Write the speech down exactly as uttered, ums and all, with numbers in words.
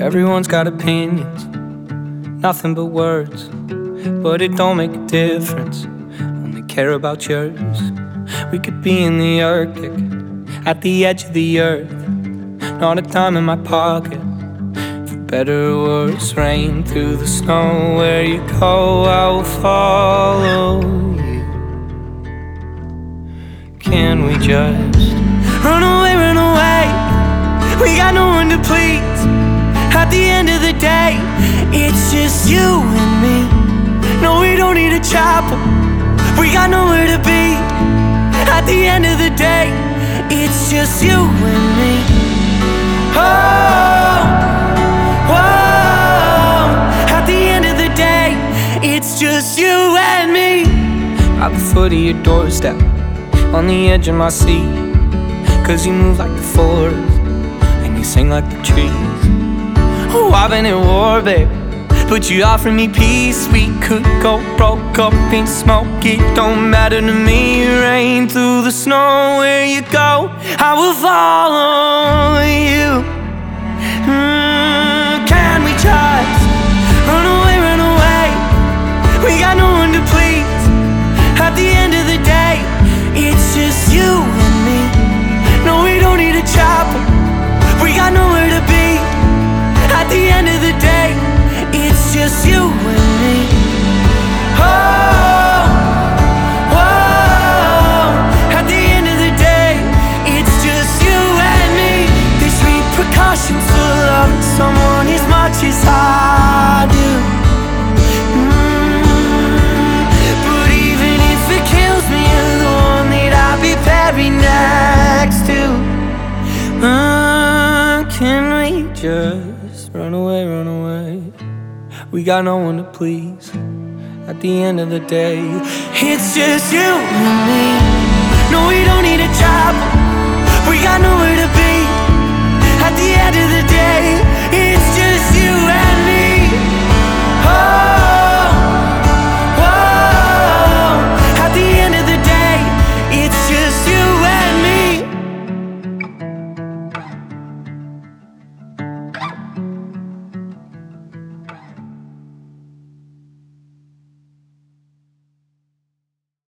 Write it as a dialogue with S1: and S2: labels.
S1: Everyone's got opinions, nothing but words, but it don't make a difference, only care about yours. We could be in the Arctic, at the edge of the earth, not a dime in my pocket. For better or worse, rain through the snow, where you go I will follow you. Can we just run away, run away? We got no one to please. At the end of the day, it's just you and me. No, we don't need a chapel, we got nowhere to be. At the end of the day, it's just you and me. Oh, whoa. At the end of the day, it's just you and me. At the foot of your doorstep, on the edge of my seat, 'cause you move like the forest and you sing like the trees. Oh, I've been at war, babe, but you offer me peace. We could go broke up in smoke, it don't matter to me. Rain through the snow, where you go I will follow you. mm, Can we just run away, run away? We got no one to please. At the end of the day, it's just you and me. No, we don't need a chapel, we got nowhere to be. At the end of the day, it's just you and me. Oh, whoa. At the end of the day, it's just you and me. These repercussions for loving someone as much as I do. mm, But even if it kills me, you're the one that I'll be buried next to. uh, Can we just run away, run away? We got no one to please. At the end of the day, it's just you and me. No, we don't need a job, we got nowhere to be.